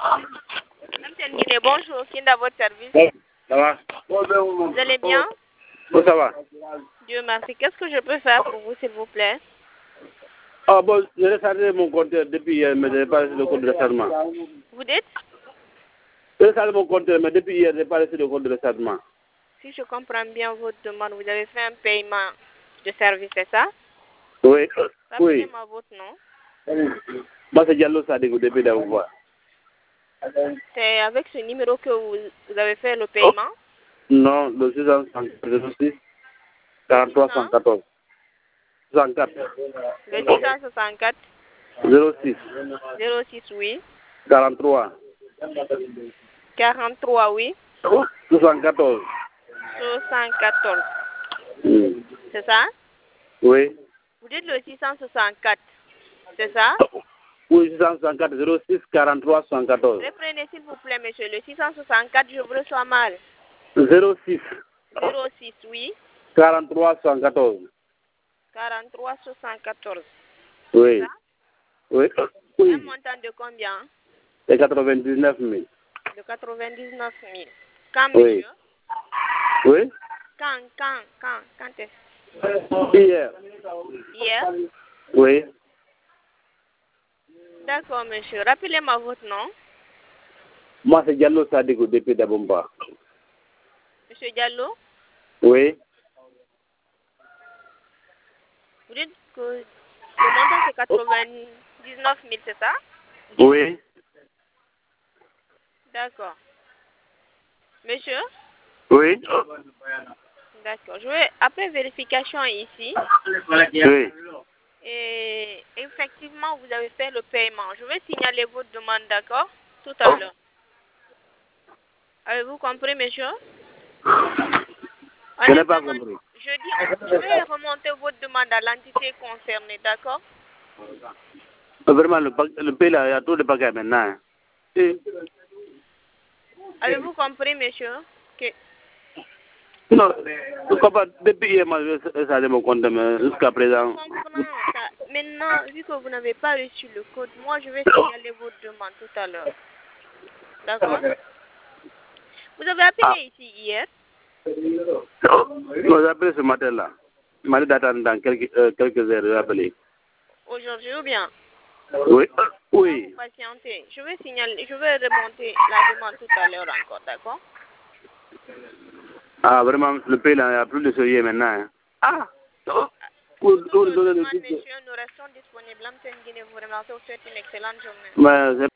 Madame Guinée, bonjour, qui est à votre service? Ça va? Vous allez bien? Bon, ça va. Dieu merci. Qu'est-ce que je peux faire pour vous, s'il vous plaît? Ah bon, j'ai rechargé mon compteur depuis hier, mais je n'ai pas reçu le compte de rechargement. Vous dites? J'ai rechargé mon compteur, mais depuis hier, je n'ai pas reçu le compte de rechargement. Si je comprends bien votre demande, vous avez fait un paiement de service, c'est ça? Oui. Oui. Rappelez-moi votre nom. Moi, c'est Diallo Sadiko depuis d'Aouvois. C'est avec ce numéro que vous avez fait le paiement? Non, le 606 43 114. 64. Le 664 06 06, oui. 43 43, oui. 74. 74. C'est ça? Oui. Vous dites le 664, c'est ça? Oui, 664 06 43 114. Reprenez s'il vous plaît, monsieur. Le 664, je vous reçois mal. 06 06, oui. 43 114. 43 74. Oui. Ça? Oui. Un Oui. montant de combien? C'est 99 000. De 99 000. Quand, Oui. monsieur? Oui. Quand est-ce? Hier. Hier? Oui. D'accord, monsieur. Rappelez-moi votre nom. Moi, c'est Diallo Sadiko depuis d'Abomba. Monsieur Diallo? Oui. Vous dites que le montant c'est 99 000, c'est ça? Oui. D'accord. Monsieur? Oui. D'accord. Je vais, après vérification ici, Oui. et effectivement, vous avez fait le paiement. Je vais signaler votre demande, d'accord? Tout à l'heure. Avez-vous compris, monsieur? Je n'ai pas compris. Je vais remonter votre demande à l'entité concernée, d'accord? Vraiment, le pays là, il y a trop de bagages maintenant. Avez-vous compris, monsieur? Que... Non, pourquoi pas, depuis hier, moi, je savais mon compte, mais jusqu'à présent. Je comprends ça. Maintenant, vu que vous n'avez pas reçu le code, moi, je vais signaler votre demande tout à l'heure. D'accord? Vous avez appelé ici hier? Non, j'ai appelé ce matin-là. Il m'a dit d'attendre dans quelques heures, j'ai appelé. Aujourd'hui ou bien? Oui. Oui. Patientez. Je vais signaler, je vais remonter la demande tout à l'heure encore, d'accord? Ah, vraiment, le pays là, il n'y a plus de sérieux maintenant. Hein. Ah! Pour toute demande, monsieur, nous restons disponibles. Vous remercie, vous souhaite une excellente journée. Mais